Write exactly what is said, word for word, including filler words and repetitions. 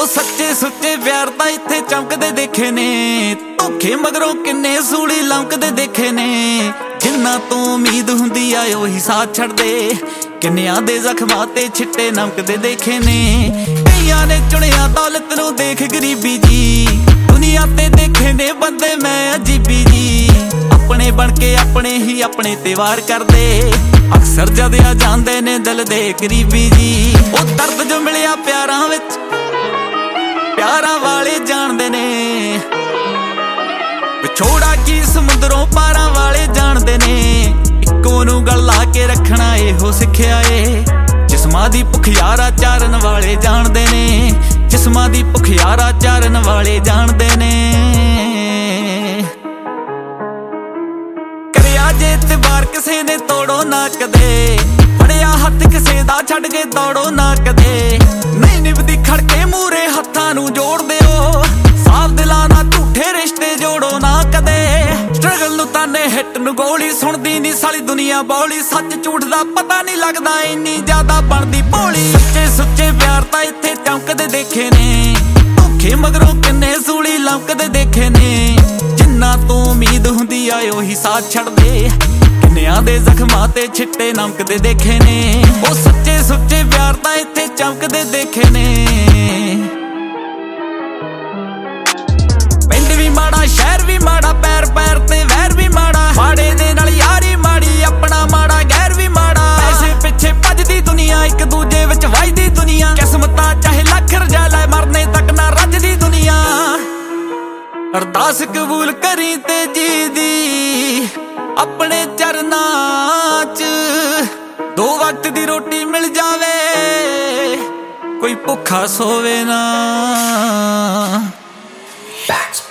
ਉਹ ਸੱਚੇ ਸੁੱਚੇ ਪਿਆਰ ਤਾਂ ਇੱਥੇ ਚਮਕਦੇ ਦੇਖੇ ਨੇ, ਧੋਖੇ ਮਗਰੋਂ ਕਿੰਨੇ ਸੂਲੀ ਲੰਕਦੇ ਦੇਖੇ ਨੇ। ਜਿੰਨਾ ਤੋਂ ਉਮੀਦ ਹੁੰਦੀ ਆ ਉਹੀ ਸਾਥ ਛੱਡਦੇ, ਕਿੰਨਿਆਂ ਦੇ ਜ਼ਖਮਾਂ ਤੇ ਛਿੱਟੇ ਨਮਕਦੇ ਦੇਖੇ ਨੇ। ਕਈਆਂ ਨੇ ਚੁਣਿਆ ਦੌਲਤ ਨੂੰ ਦੇਖ ਗਰੀਬੀ ਜੀ, ਦੁਨੀਆ ਤੇ ਦੇਖੇ ਨੇ ਬੰਦੇ ਮੈਂ ਅਜੀਬੀ ਜੀ। ਆਪਣੇ ਬਣ ਕੇ ਆਪਣੇ ਹੀ ਆਪਣੇ ਤੇ ਵਾਰ ਕਰਦੇ, ਅਕਸਰ ਜਦ ਆ ਜਾਂਦੇ ਨੇ ਦਿਲ ਦੇ ਕਰੀਬੀ ਜੀ। ਉਹ ਦਰਦ ਜੋ ਮਿਲਿਆ ਪਿਆਰਾਂ ਵਿੱਚ ਪਿਆਰਾਂ ਵਾਲੇ ਜਾਣਦੇ ਨੇ, ਵਿਛੋੜਾ ਕੀ ਸਮੁੰਦਰੋਂ ਪਾਰਾਂ ਵਾਲੇ ਜਾਣਦੇ ਨੇ। ਇੱਕੋ ਨੂੰ ਗਲ ਲਾ ਕੇ ਰੱਖਣਾ ਇਹੋ ਸਿੱਖਿਆ ਏ, ਜਿਸਮਾਂ ਦੀ ਭੁੱਖ ਯਾਰਾ ਚਾਰਨ ਵਾਲੇ ਜਾਣਦੇ ਨੇ। ਜਿਸਮਾਂ ਦੀ ਭੁੱਖ ਯਾਰਾ ਚਾਰਨ ਵਾਲੇ ਜਾਣਦੇ ਨੇ। ਕਰਿਆ ਜੇ ਇਤਬਾਰ ਕਿਸੇ ਨੇ ਤੋੜੋ ਨਾ ਕਦੇ, ਫੜਿਆ ਹੱਥ ਕਿਸੇ ਦਾ ਛੱਡ ਕੇ ਦੌੜੋ ਨਾ ਕਦੇ। ਨਹੀਂ ਨਿਭਦੀ ਖੜਕੇ ਮੂਰੇ ਹੱਥਾਂ ਨੂੰ ਜੋੜ ਦਿਓ, ਸਾਫ਼ ਦਿਲਾਂ ਨਾਲ ਝੂਠੇ ਰਿਸ਼ਤੇ ਜੋੜੋ ਨਾ ਕਦੇ। ਸਟਰਗਲ ਨੂੰ ਤਾਨੇ ਹਿੱਟ ਨੂੰ ਗੋਲੀ, ਸੁਣਦੀ ਨੀ ਸਾਲੀ ਦੁਨੀਆ ਬੋਲੀ। ਸੱਚ ਝੂਠ ਦਾ ਪਤਾ ਨੀ ਲੱਗਦਾ ਇੰਨੀ ਜ਼ਿਆਦਾ ਬਣਦੀ ਭੋਲੀ। ਸੱਚੇ ਸੁੱਚੇ ਪਿਆਰ ਤਾਂ ਇੱਥੇ ਚਮਕਦੇ ਦੇਖੇ ਨੇ, ਧੋਖੇ ਮਗਰੋਂ ਕਿੰਨੇ ਸੂਲੀ ਲੰਕਦੇ ਦੇਖੇ ਨੇ। ਜਿੰਨਾ ਤੋਂ ਉਮੀਦ ਹੁੰਦੀ ਆ ਉਹੀ ਸਾਥ ਛੱਡਦੇ, ਕਿੰਨਿਆਂ ਦੇ ਜ਼ਖਮਾਂ ਤੇ ਛਿੱਟੇ ਨਮਕਦੇ ਦੇਖੇ ਨੇ। ਉਹ ਸੱਚੇ ਸੁੱਚੇ ਪਿਆਰ ਤਾਂ ਇੱਥੇ ਚਮਕਦੇ ਦੇਖੇ ਨੇ। ਪਿੰਡ ਵੀ ਮਾੜਾ ਸ਼ਹਿਰ ਵੀ ਮਾੜਾ, ਪੈਰ ਪੈਰ ਤੇ ਵੈਰ ਵੀ ਮਾੜਾ। ਮਾੜੇ ਦੇ ਨਾਲ ਯਾਰੀ ਮਾੜੀ, ਆਪਣਾ ਮਾੜਾ ਗੈਰ ਵੀ ਮਾੜਾ। ਪੈਸੇ ਪਿੱਛੇ ਭੱਜਦੀ ਦੁਨੀਆ, ਇੱਕ ਦੂਜੇ ਵਿੱਚ ਵੱਜਦੀ ਦੁਨੀਆ। ਕਿਸਮਤਾਂ ਚਾਹੇ ਲੱਖ ਰਜਾ ਲੈ, ਮਰਨੇ ਤੱਕ ਨਾ ਰੱਜਦੀ ਦੁਨੀਆ। ਅਰਦਾਸ ਕਬੂਲ ਕਰੀ ਤੇ ਜੀ ਦੀ ਆਪਣੇ ਚਰਨਾਂ 'ਚ, ਦੋ ਵਕਤ ਦੀ ਰੋਟੀ ਮਿਲ ਜਾਵੇ, ਕੋਈ ਭੁੱਖਾ ਸੋਵੇ ਨਾ।